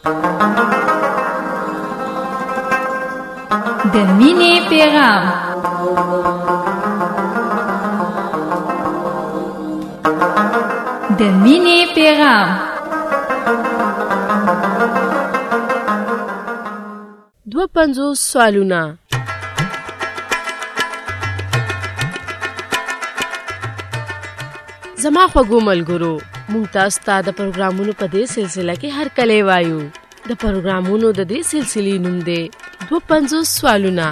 د مینې پیغام. د مینې پیغام. 52 سوالونه. زما خوږو ملګرو، مونږ تاسو ته د پروګرامونو په دې سلسله کې هر کله وایو. د پروګرامونو د دې سلسلې نوم دی 52 سوالونه.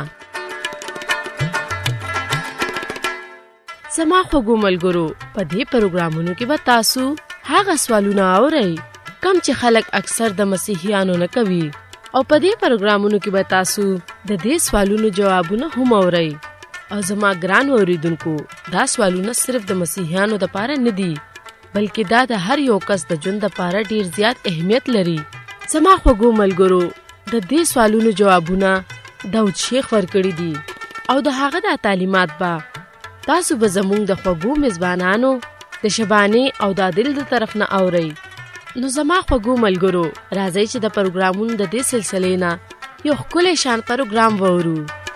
زما خوږو ملګرو، په دې پروګرامونو کې به تاسو هغه سوالونه اورئ کوم چې خلک اکثر د مسیحیانو نه کوي، او په دې پروګرامونو کې به تاسو د دې سوالونو جوابونه هم اورئ. او زما ګران اوریدونکو، دا سوالونه صرف د مسیحیانو لپاره نه دي، بلکې دا د هر یو کس د ژوند لپاره ډیر زیات اهمیت لري. زما خوږو ملګرو، د دې سوالونو جوابونه داود شیخ ورکړي دي، او د هغه د تعلیمات به تاسو به زموږ د خوږو میزبانانو د شبانې او د عادل د طرف نه اورئ. نو زما خوږو ملګرو، راځئ چې د پروګرامونو د دې سلسلې نه یو ښکلی شان پروګرام وورو.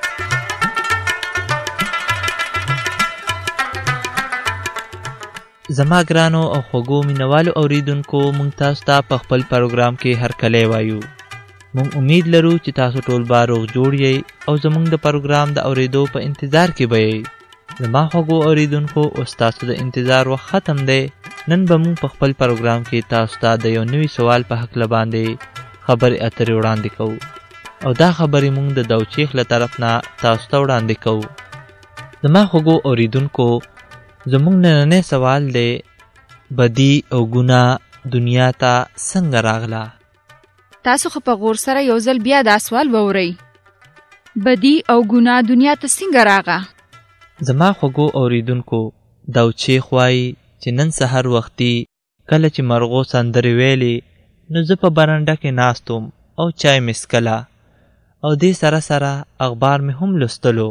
زما ګرانو او خوږو مینوالو اوریدونکو، مونږ تاسو ته په خپل پروګرام کې هر کله وایو. مونږ امید لرو چې تاسو ټول به روغ جوړ یئ او زمونږ د پروګرام د اوریدو په انتظار کې به یئ. زما خوږو اوریدونکو، اوس تاسو د انتظار وخت ختم دی. نن به مونږ په خپل پروګرام کې تاسو ته د یو نوي سوال په هکله باندې خبرې اترې وړاندې کوو، او دا خبرې مونږ د داود شیخ له طرف نه تاسو ته وړاندې کوو. زما خوږو اوریدونکو، زمونږ نننی سوال دی: بدی او ګناه دنیا ته څنګه راغله؟ تاسو خو په غور سره یو ځل بیا دا سوال واورئ. بدی او ګناه دنیا ته څنګه راغله؟ زما خوږو اوریدونکو، داود شیخ وایي چې نن سحر وختي کله چې مرغو سندرې ویلې، نو زه په برنډه کې ناست وم او چای مې څښله، او دې سره سره اخبار مې هم لوستلو.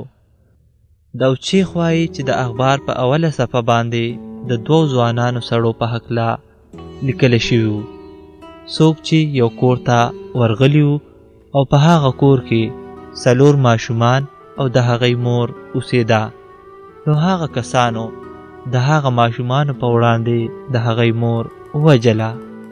داود شیخ وایي چې د اخبار په اوله صفحه باندې د 2 ځوانانو سړو په هکله لیکل شوي وو، څوک چې یو کور ته ورغلي وو او په هغه کور کې 4 ماشومان او د هغې مور اوسېده. نو هغه کسانو د هغه ماشومانو په وړاندې د هغې مور ووجله.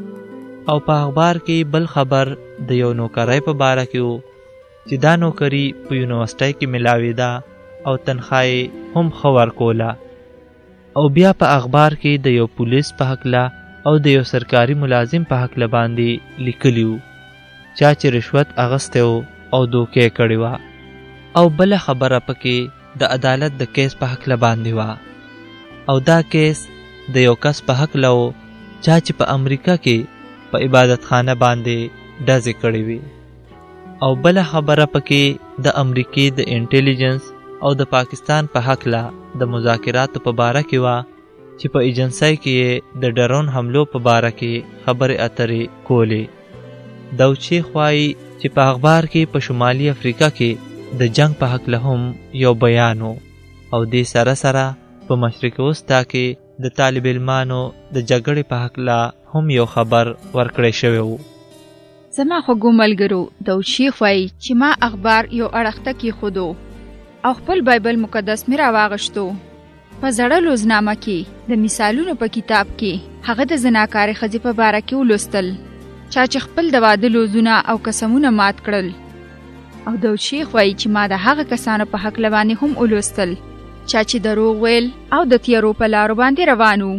او په اخبار کې بل خبر د یو نوکرۍ په باره کې وو چې دا نوکري په یونیورسټۍ کې ملاوېده او تنخواه هم ښه ورکوله. او بیا په اخبار کې د یو پولیس په هکله او د یو سرکاري ملازم په هکله باندې لیکلي وو، چا چې رشوت اخیستی و او دوکې کړې وه. او بله خبره پکې د عدالت د کیس په هکله باندې وه، او دا کیس د یو کس په هکله و چا چې په امریکا کې په عبادت خانه باندې ډزې کړې وي. او بله خبره پکې د امریکې د انټیلیجنس او د پاکستان په هکله د مذاکراتو په باره کې وه چې په ایجنسۍ کې د ډرون حملو په باره کې خبرې اترې کولې. داود شیخ وایي چې په اخبار کې په شمالي افریقا کې د جنگ په هکله هم یو بیان و، او دې سره سره په مشرق وسطا کې د طالب علمانو د جګړې په هکله هم یو خبر ورکړی شوی و. زما خوږو ملګرو، داود شیخ وایي چې ما اخبار یو اړخته کېښودو او خپل بایبل مقدس مې راواغشتو. په زړه لوزنامه کې د مثالونو په کتاب کې هغه د زناکارې ښځې په باره کې ولوستل، چا چې خپل د واده لوزونه او قسمونه مات کړل. او داود شیخ وایي چې ما د هغه کسانو په هکله باندې هم ولوستل چا چې دروغ ویل او د تیارو په لارو باندې روان وو.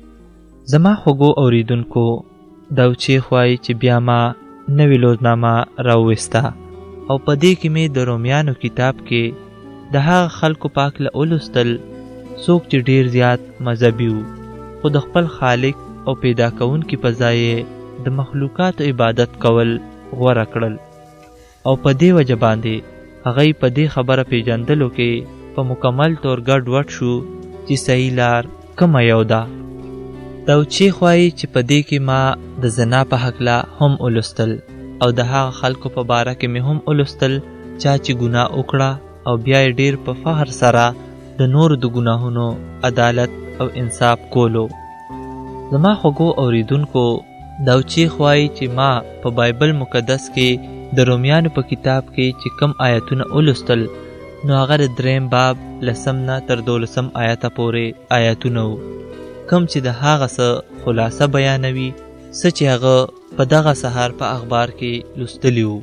زما خوږو اوریدونکو، داود شیخ وایي چې بیا ما نوې لوزنامه راوویسته، او په دې کې مې د رومیانو کتاب کې د هغه خلکو په هکله ولوستل څوک چې ډیر زیات مذهبي وو، خو د خپل خالق او پیدا کوونکي په ځای د مخلوقاتو عبادت کول غوره کړل. او په دې وجه باندې هغوی په دې خبره پیژندلو کې په مکمل طور ګډ وډ شو چې صحیح لار کومه یو ده. داود شیخ وایي چې په دې کې ما د زنا په هکله هم ولوستل، او د هغه خلکو په باره کې مې هم ولوستل چا چې ګناه وکړه او بیا یې ډیر په فخر سره د نورو د ګناهونو عدالت او انصاف کولو. زما خوږو اوریدونکو، داوچی خوای چې ما په بایبل مقدس کې د رومیانو په کتاب کې چې کم آیتونه ولوستل نو هغه د 3 باب 10 نه تر 12 آیته پورې آیتونه وو، کم چې د هغه څه خلاصه بیانوي څه چې هغه په دغه سهار په اخبار کې لوستلی وو.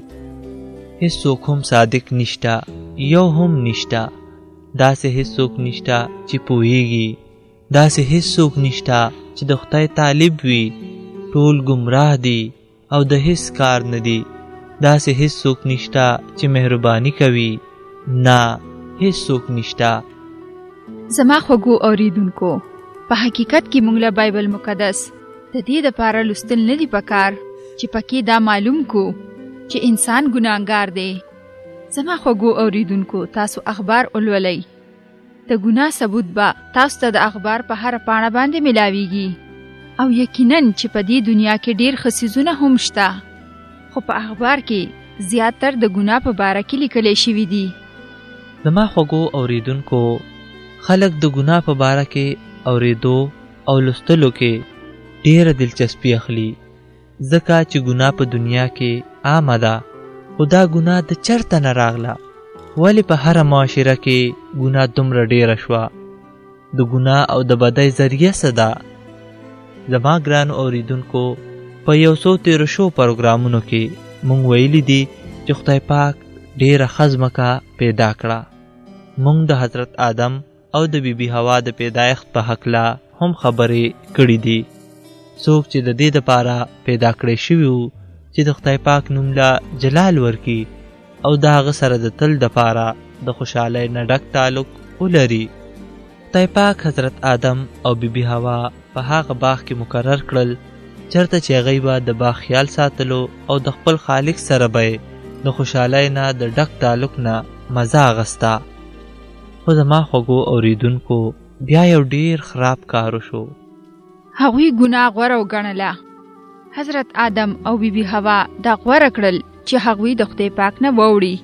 هیڅوک هم صادق نشته، یو هم نشته، داسې هیڅوک نشته چې پوهیږي، داسې هیڅوک نشته چې د خدای طالب وي، ټول گمراه دي او د هیڅ کار نه دي، داسې هیڅوک نشته چې مهرباني کوي، نه هیڅوک نشته. زما خوږو اوریدونکو، په حقیقت کې موږ له بایبل مقدس د دې دپاره لوستل نه دي پکار چې پکې دا معلوم کو چې انسان ګناهګار دی. زما خوږو اوریدونکو، تاسو اخبار ولولئ. د ګناه ثبوت به تاسو ته د اخبار په هر پاڼه باندې ملاویږي، او یقیناً چې په دې دنیا کې ډیر ښه څیزونه هم شته، خو په اخبار کې زیاتر د ګناه په باره کې لیکلی شوي دي. زما خوږو اوریدونکو، خلک د ګناه په باره کې اوریدو او لوستلو کې ډیره دلچسپي اخلي، ځکه چې ګناه په دنیا کې عامه ده، خو دا ګناه د چرته نه راغله؟ ولې په هره معاشره کې ګناه دومره ډیره شوه؟ د ګناه او د بدۍ ذریعه څه ده؟ زما ګرانو اوریدونکو، په 113 شو پروګرامونو کې مونږ ویلي دي چې خدای پاک ډیره ښه ځمکه پیدا کړه. مونږ د حضرت آدم او د بیبي حوا د پیدایښت په هکله هم خبرې کړي دي. څوک چې د دې دپاره پیدا کړی شوي وو چې د خدای پاک نوم له جلال ورکي او د هغه سره د تل دپاره د خوشحالۍ نه ډک تعلق ولري. خدای پاک حضرت آدم او بیبي حوا په هغه باغ کې مقرر کړل چرته چې هغوی به د باغ خیال ساتلو او د خپل خالق سره به د خوشحالۍ نه د ډک تعلق نه مزه اخسته. خو زما خوږو اوریدونکو، بیا یو ډیر خراب کار وشو. هغوی ګناه غوره وګڼله. حضرت آدم او بیبي حوا دا غوره کړل چې هغوی د خدای پاک نه واوړي،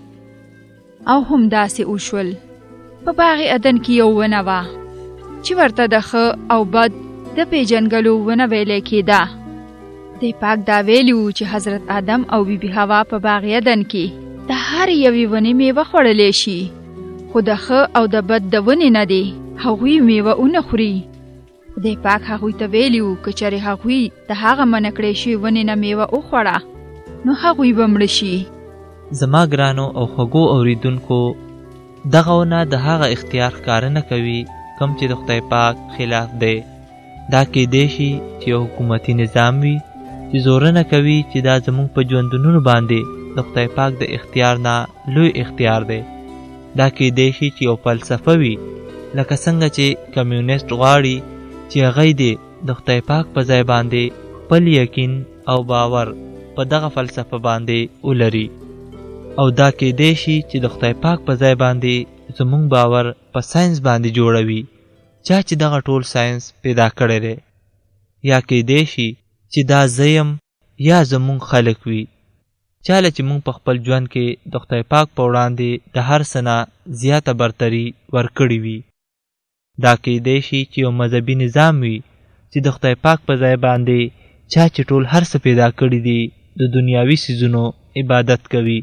او هم داسې وشول. په باغ عدن کې یو ونه وه چې ورته د ښه او بد د پیژنګلو ونه ویلی کېده. خدای پاک دا ویلي وو چې حضرت آدم او بیبي حوا په باغ عدن کې د هرې یوې ونې میوه خوړلی شي، خو د ښه او د بد د ونې نه دی هغوی میوه ونه خوري. خدای پاک هغوی ته ویلي وو که چېرې هغوی د هغه منع کړی شوي ونې نه میوه وخوړه نو هغوی به مړه شي. زما ګرانو او خوږو اوریدونکو، دغه ونه د هغه اختیار ښکاره نه کوي کوم چې د خدای پاک خلاف دی. دا کیدی شي چې یو حکومتي نظام وي چې زورنه کوي چې دا زموږ په ژوندونو باندې د خدای پاک د اختیار نه لوی اختیار دی. دا کیدی شي چې یو فلسفه وي، لکه څنګه چې کمیونیسټ غواړي چې هغوی دې د خدای پاک په ځای باندې خپل یقین او باور په دغه فلسفه باندې ولري، او دا کیدی شي چې د خدای پاک په ځای باندې زموږ باور په ساينس باندې جوړوي، چا چې دغه ټول ساينس پیدا کړی دی. یا کیدی شي چې دا زیم یا زموږ خلق وي، چاله چې موږ په خپل ژوند کې د خدای پاک په وړاندې د هر څه نه زیاته برتري ورکړې وي. دا کیدی شي چې یو مذهبي نظام وي چې د خدای پاک په ځای باندې چا چې ټول هر څه پیدا کړي دي د دنیاوي څیزونو عبادت کوي.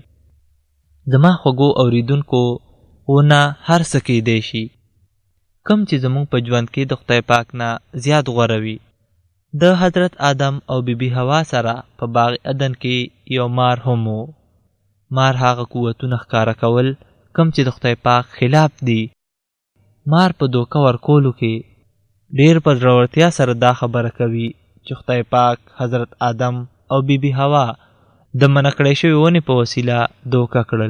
زما خوږو اوریدونکو، ونه هر څه کیدی شي، کم چې زموږ په ژوند کې د خدای پاک نه زیات غوره وي. د حضرت آدم او بیبي حوا سره په باغ عدن کې یو مار هم و. مار هغه قوتونه ښکاره کول کم چې د خدای پاک خلاف دي. مار په دوکه ورکولو کې ډیر په زړورتیا سره دا خبره کوي چې خدای پاک حضرت آدم او بیبي حوا د منع کړی شوې ونې په وسیله دوکه کړل.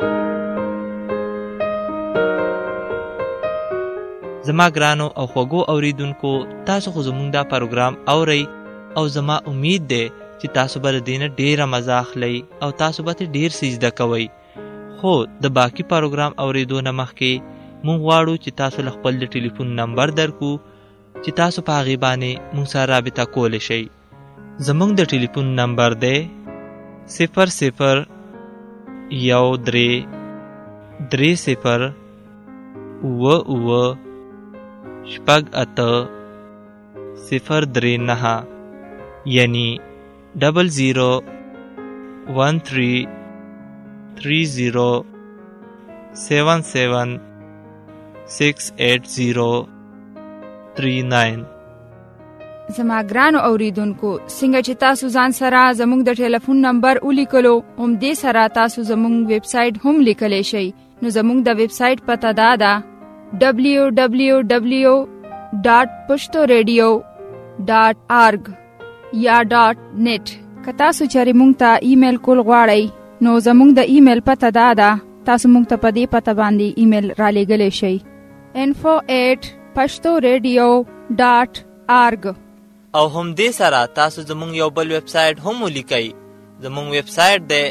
زما ګرانو او خوږو اوریدونکو، تاسو خو زموږ دا پروګرام اورئ او زما امید دی چې تاسو به د دې نه ډیره مزه اخلئ او تاسو به ترې ډیر څه زده کوئ. خو د باقي پروګرام اورېدو نه مخکې مونږ غواړو چې تاسو له خپل د ټلیفون نمبر درکو چې تاسو په هغې باندې مونږ سره رابطه کولی شئ. زموږ د ټلیفون نمبر دی 0013030809 یعنی 001330776039. زما ګرانو اوریدونکو، څنګه چې تاسو ځان سره زموږ د ټلیفون نمبر ولیکلو، هم دې سره تاسو زموږ ویب سایټ هم لیکلی شئ. نو زموږ د ویب سایټ پته دا ده www.pushtoradio.org یا .net. که تاسو چېرې موږ ته ایمیل کول غواړئ، نو زموږ د ایمیل پته دا ده، تاسو موږ ته په دې پته باندې ایمیل را لیږلی شئ info@pushtoradio.org. او هم دې سره تاسو زموږ یو بل ویب سایټ هم ولیکئ. زموږ ویب سایټ دی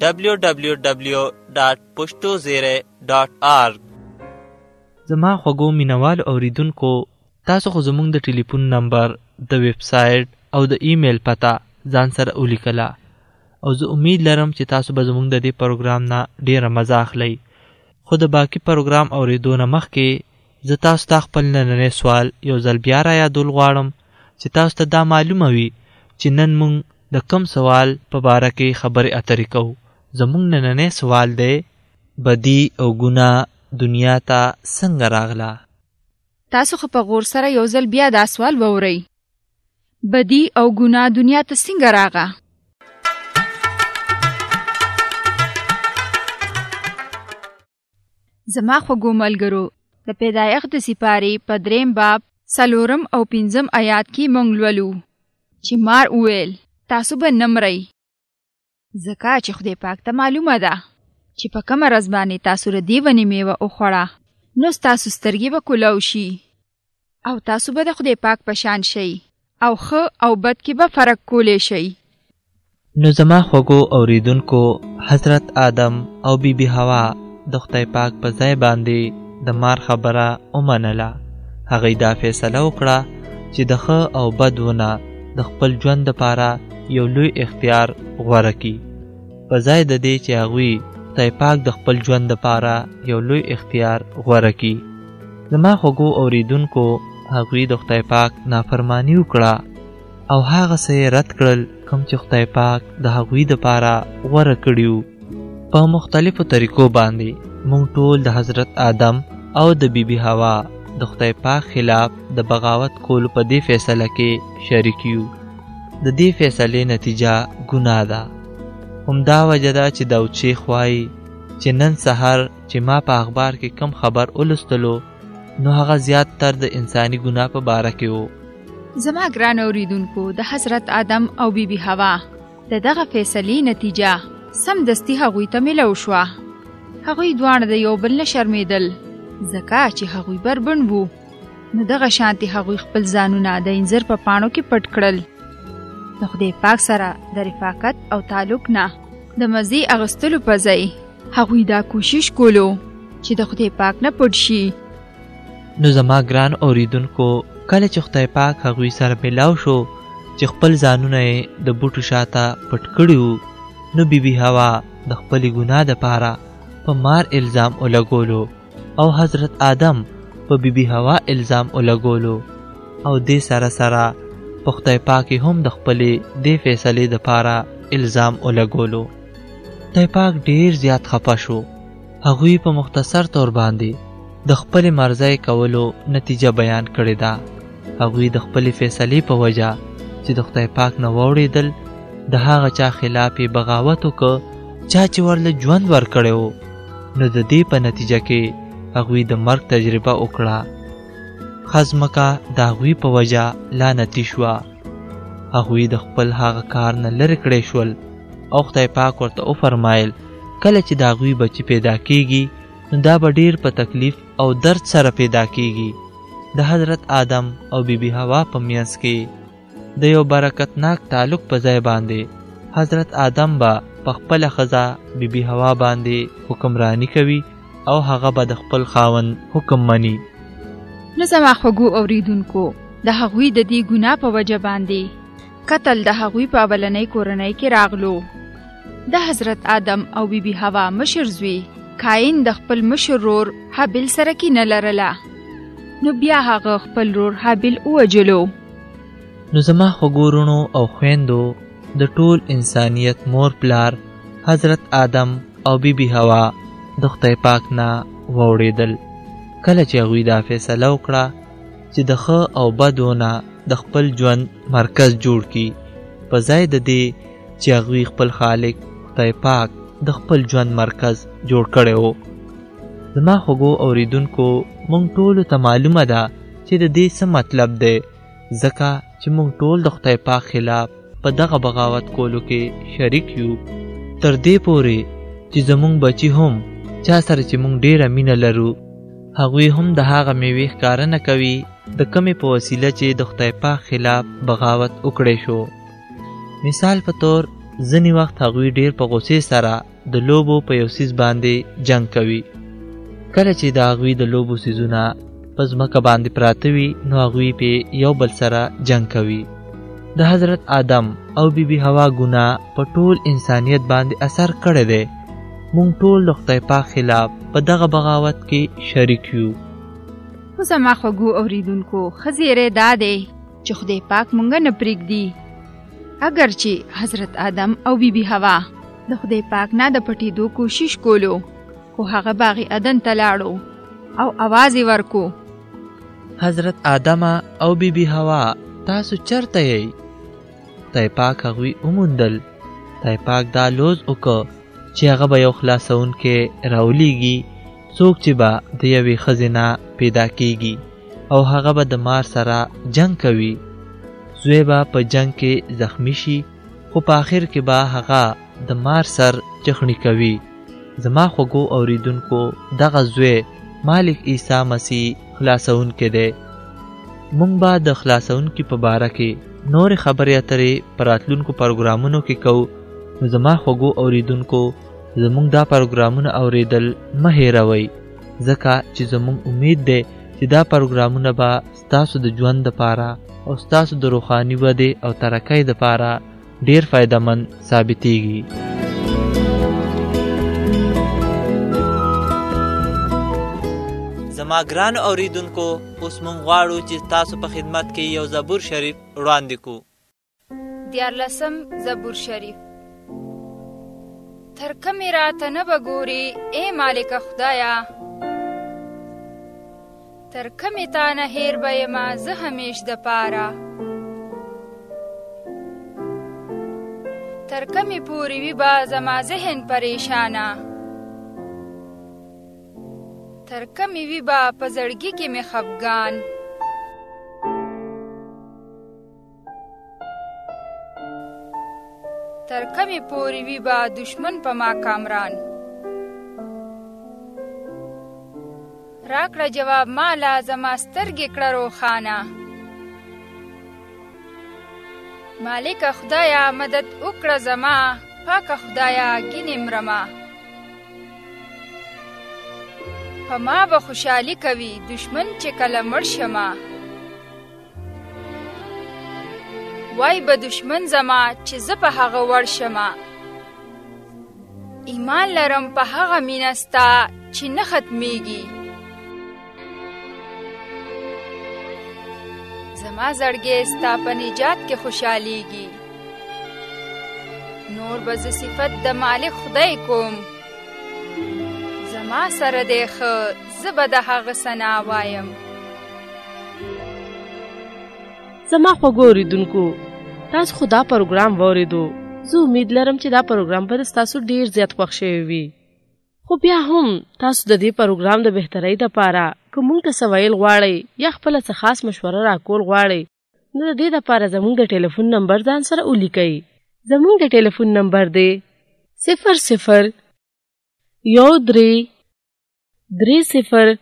www.pushtoradio.org. زما خوږو مینوالو اوریدونکو، تاسو خو زموږ د ټلیفون نمبر، د ویب سایټ او د ایمیل پته ځان سره ولیکله، او زه امید لرم چې تاسو به زموږ د دې پروګرام نه ډیره مزه اخلئ. خو د باقي پروګرام اوریدو نه مخکې زه تاسو ته خپل نننی سوال یو ځل بیا را یادول غواړم چې تاسو ته دا معلومه وي چې نن موږ د کوم سوال په باره کې خبرې اترې کوو. زموږ نننی سوال دی: بدی او ګناه دنیا ته څنګه راغله؟ تاسو خو په غور سره یو ځل بیا دا سوال واورئ. بدی او ګناه دنیا ته څنګه راغله؟ زما خوږو ملګرو، د پیدایښت د سپارې په 3 باب 4 او 5 آیات کې موږ لولو چې مار وویل تاسو به نه مرئ، ځکه چې خدای پاک ته معلومه ده چې په کومه ورځ باندې تاسو د دې ونې میوه وخوړه، نو ستاسو سترګې به کولاو شي او تاسو به د خدای پاک په شان شئ او ښه او بد کې به فرق کولی شئ. نو زما خوږو اوریدونکو، حضرت آدم او بیبي حوا د خدای پاک په ځای باندې د مار خبره ومنله. هغوی دا فیصله وکړه چې د ښه او بد ونه د خپل ژوند دپاره یو لوی اختیار غوره کړي، په ځای د دې چې هغوی خدای پاک د خپل ژوند دپاره یو لوی اختیار غوره کړي. زما خوږو اوریدونکو، هغوی د خدای پاک نافرمانی وکړه او هغه څه یې رد کړل کوم چې خدای پاک د هغوی دپاره غوره کړي وو. په مختلفو طریقو باندې موږ ټول د حضرت آدم او د بیبي حوا د خدای پاک خلاف د بغاوت کولو په دې فیصله کې شریک یو. د دې فیصلې نتیجه ګناه ده. همدا وجه ده چې داود شیخ وایي چې نن سحر چې ما په اخبار کې کم خبر ولوستلو، نو هغه زیات تر د انساني ګناه په باره کې وو. زما ګران اوریدونکو، د حضرت آدم او بیبي حوا د دغه فیصلې نتیجه سمدستي هغوی ته میلاو شوه. هغوی دواړه د یو بل نه شرمېدل، ځکه چې هغوی بربنډ وو. نو دغه شانتې هغوی خپل ځانونه د انځر په پاڼو کې پټ کړل. د خدای پاک سره د رفاقت او تعلق نه د مزې اخیستلو په ځای هغوی دا کوشش کولو چې د خدای پاک نه پټ شي. نو زما ګران اوریدونکو، کله چې خدای پاک هغوی سره میلاو شو چې خپل ځانونه یې د بوټو شاته پټ کړي وو، نو بیبي حوا د خپلې ګناه دپاره په مار الزام ولګولو او حضرت آدم په بیبي حوا الزام ولګولو، او دې سره سره په خدای پاک هم د خپلې دې فیصلې دپاره الزام ولګولو. خدای پاک ډیر زیات خفه شو. هغوی په مختصر طور باندې د خپلې مرضۍ کولو نتیجه بیان کړې ده. هغوی د خپلې فیصلې په وجه چې د خدای پاک نه واورېدل، د هغه چا خلاف یې بغاوت وکړ چا چې ورله ژوند ورکړی و. نو د دې په نتیجه کې هغوی د مرګ تجربه وکړه. ځمکه د هغوی په وجه لعنتي شوه. هغوی د خپل هغه کار نه لرې کړی شول او خدای پاک ورته وفرمایل کله چې د هغوی بچی پیدا کیږي، نو دا به ډیر په تکلیف او درد سره پیدا کیږي. د حضرت آدم او بیبي حوا په منځ کې د یو برکتناک تعلق په ځای باندې حضرت آدم به په خپله ښځه بیبي حوا باندې حکمرانی کوي او هغه به د خپل خاوند حکم مني. نو زما خوږو اوریدونکو، د هغوی د دې ګناه په وجه باندې قتل د هغوی په اولنۍ کورنۍ کې راغلو. د حضرت آدم او بیبي حوا مشر زوی قاین د خپل مشر ورور هابیل سره کینه لرله، نو بیا هغه خپل ورور هابیل ووژلو. نو زما خوږو وروڼو او خویندو، د ټول انسانیت مور پلار حضرت آدم او بیبي حوا د خدای پاک نه واورېدل. کله چې هغوی دا فیصله وکړه چې د ښه او بدو نه د خپل ژوند مرکز جوړ کړي، په ځای د دې چې هغوی خپل خالق خدای پاک د خپل ژوند مرکز جوړ کړی و. زما خوږو اوریدونکو، مونږ ټولو ته معلومه ده چې د دې څه مطلب دی، ځکه چې مونږ ټول د خدای پاک خلاف په دغه بغاوت کولو کې شریک یو، تر دې پورې چې زمونږ بچي هم چا سره چې مونږ ډېره مینه لرو هغوی هم د هغه میوې ښکاره نه کوي د کمې په وسیله چې د خدای پاک خلاف بغاوت وکړی شو. مثال په طور ځینې وخت هغوی ډېر په غوسې سره د لوبو په یو څیز باندې جنګ کوي. کله چې د هغوی د لوبو څیزونه په ځمکه باندې پراته وي نو هغوی پې یو بل سره جنګ کوي. د حضرت آدم او بیبي حوا ګناه په ټول انسانیت باندې اثر کړی دی. مونږ ټول د خدای پاک خلاف په دغه بغاوت کې شریک یو. خو زما خوږو اوریدونکو، ښه زیری دا دی چې خدای پاک مونږ نه پرېږدي. اگر چې حضرت آدم او بیبي حوا د خدای پاک نه د پټېدو کوشش کولو، خو هغه باغ عدن ته لاړو او اواز یې ورکو: حضرت آدم او بیبي حوا تاسو چرته یئ؟ خدای پاک هغوی وموندل. خدای پاک دا لوز وکړ چې هغه به یو خلاصونکی راولیږي، څوک چې به د یوې ښځې نه پیدا کیږي او هغه به د مار سره جنګ کوي. زوی به په جنګ کې زخمی شي، خو په آخر کې به هغه د مار سر چخڼي کوي. زما خوږو اوریدونکو، دغه زوی مالک عیسی مسیح خلاصونکی دی. مونږ به د خلاصونکي په باره کې نورې خبرې اترې په راتلونکو پروګرامونو کې کوو. نو زما خوږو اوریدونکو، زمونږ دا پروګرامونه اوریدل مه هېروئ، ځکه چې زمونږ امید دی چې دا پروګرامونه به ستاسو د ژوند دپاره او ستاسو د روحاني ودې او ترقۍ دپاره ډېر فایدهمند ثابتېږي. زما ګرانو اوریدونکو، اوس مونږ غواړو چې تاسو په خدمت کې یو زبور شریف وړاندې کړو. 14 زبور شریف. تر کومې راته نه به ګورې ای مالکه خدایه، تر کومې تا نه هیر به یمه زه همیش دپاره، تر کومې پورې وي به زما ذهن پریشانه، تر کومې وي به په زړګي کې مې خفګان، تر کومې پورې وي به دشمن په ما کامران. راکړه جواب مالا زما سترګې کړه روښانه، مالکه خدایا مدد وکړه زما، پاکه خدایا ګینې مرمه. په ما به خوشحالي کوي دشمن چې کله مړ شمه، وای به دشمن زما چې زه په هغه وړ شمه. ایمان لرم په هغه مینه ستا چې نه ختمیږي، زما زړګی ستا په نجات کې خوشحالیږي. نور به زه صفت د مالک خدای کوم، زما سره دی ښه زه به د هغه ثنا وایم. زما خوږو اوریدونکو، تاسو خو دا پروګرام واورېدو. زه امید لرم چې دا پروګرام به ستاسو ډیر زیات خوښ شوی وي. خو بیا هم تاسو د دې پروګرام د بهترۍ دپاره که موږ ته څه ویل غواړئ یا خپله څه خاص مشوره راکول غواړئ، نو د دې دپاره زموږ د ټلیفون نمبر ځان سره ولیکئ. زموږ د ټلیفون نمبر دی 00 13 30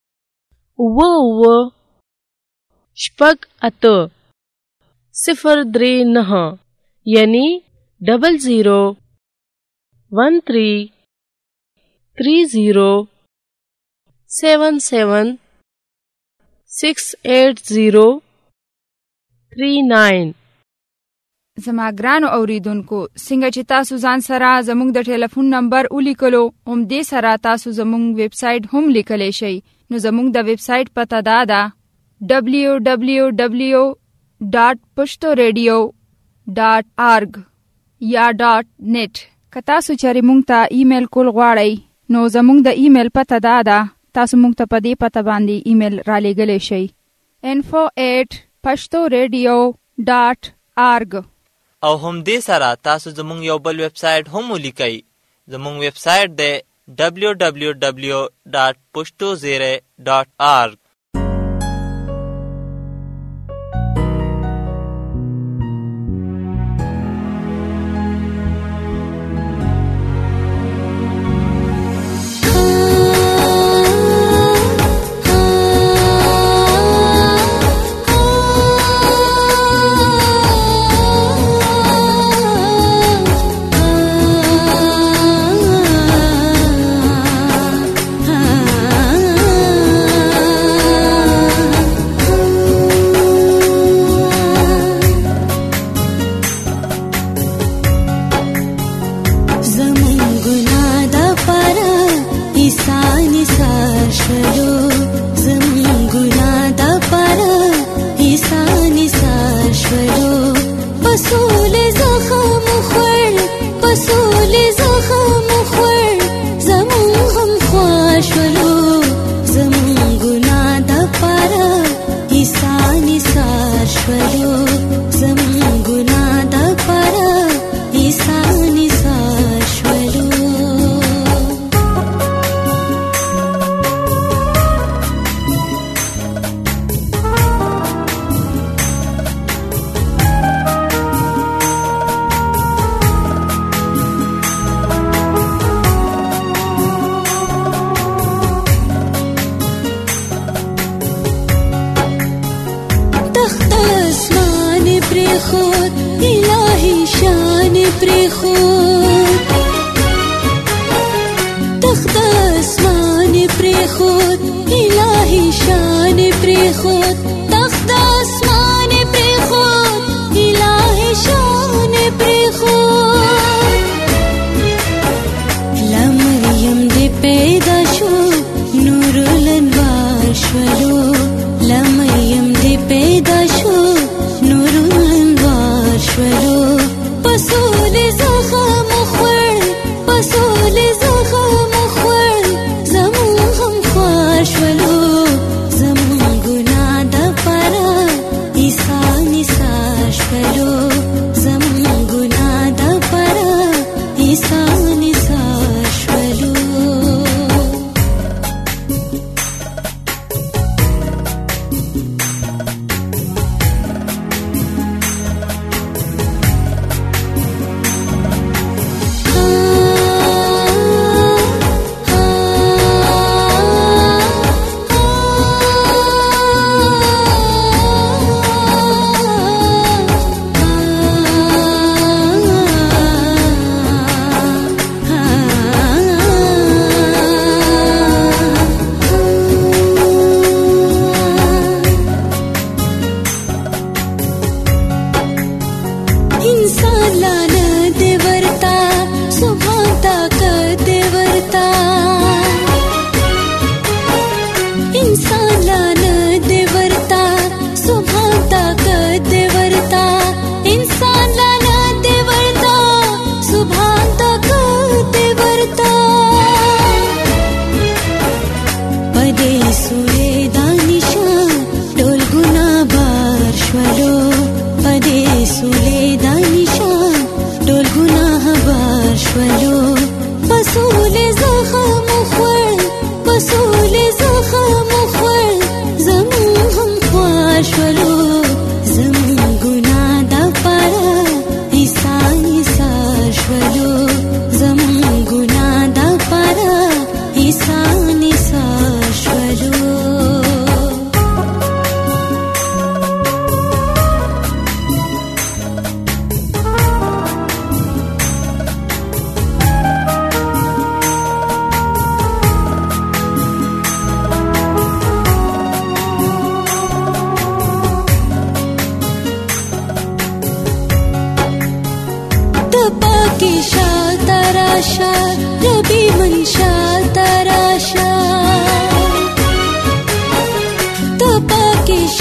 88 039 یعنی 00 13 30 77 680 39. زما ګرانو اوریدونکو، څنګه چې تاسو ځان سره زموږ د ټلیفون نمبر ولیکلو، همدې سره تاسو زموږ ویب سایټ هم لیکلی شئ. نو زموږ د ویب سایټ پته دا ده www.pashtoradio.org. یا .net. که تاسو چېرې موږ ته ایمیل کول غواړئ نو زموږ د ایمیل پته دا ده، تاسو موږ ته په دې پته باندې ایمیل را لېږلی شئ: info@pashtoradio.org. او هم دې سره تاسو زموږ یو بل ویب سایټ هم ولیکئ. زموږ ویب سایټ دی www.pashtozarai.org.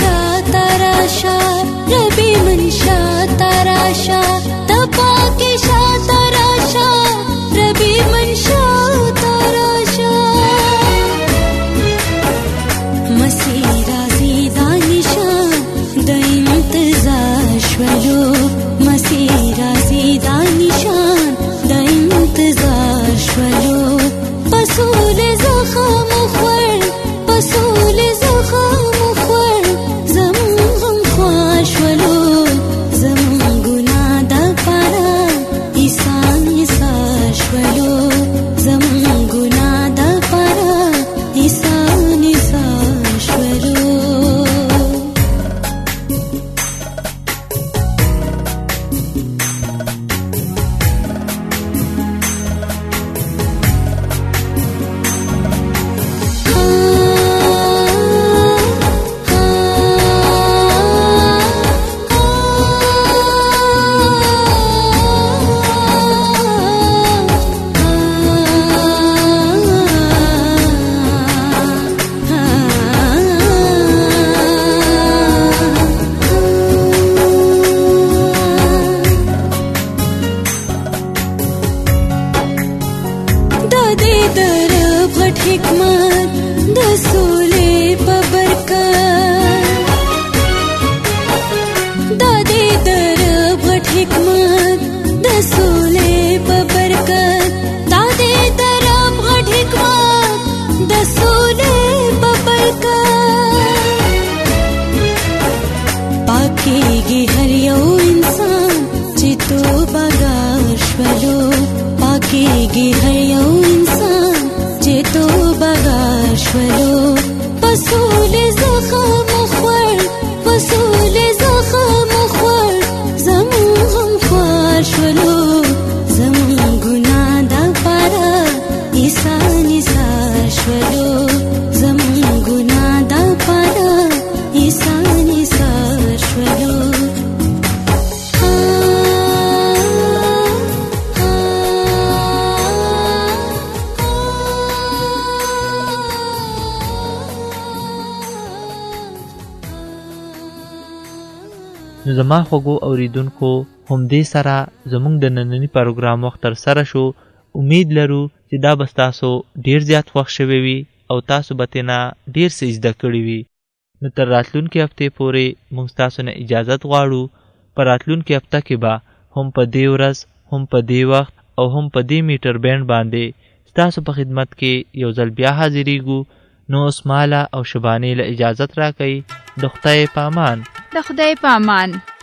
Rebe Manisha Tarasha Tapa Kesha دې طرف غټ حکمت د سولې په برکت د دې طرف غټ حکمت د سولې په برکت د دې طرف غټ حکمت د سولې په برکت پاکيږي هر یو انسان چې توبه ګار شولو پاکيږي هر یو انسان چې توبه ګار شولو پسولې زخم خور پسولې زخم خور زمون غم خوار شولو زمون ګناه د پاره ایسان ایسار شولو زمون ګناه د پاره ایسان ایسار شولو نو زما خوږو اوریدونکو همدې سره زموږ د ننني پروګرام وخت تر سره شو. امید لرو چې دا به ستاسو ډیر زیات خوښ شوی وي او تاسو به ترې ډیر څه زده کړي وي. نو تر راتلونکې هفتې پورې موږ ستاسو نه اجازت غواړو. په راتلونکې هفته کې به هم په دې ورځ هم په دې وخت او هم په دې میټر بینډ باندې ستاسو په خدمت کې یو ځل بیا حاضرېږو. نو اوس ماله او شبانې له اجازت راکوي. د خدای په امان. د خدای په امان.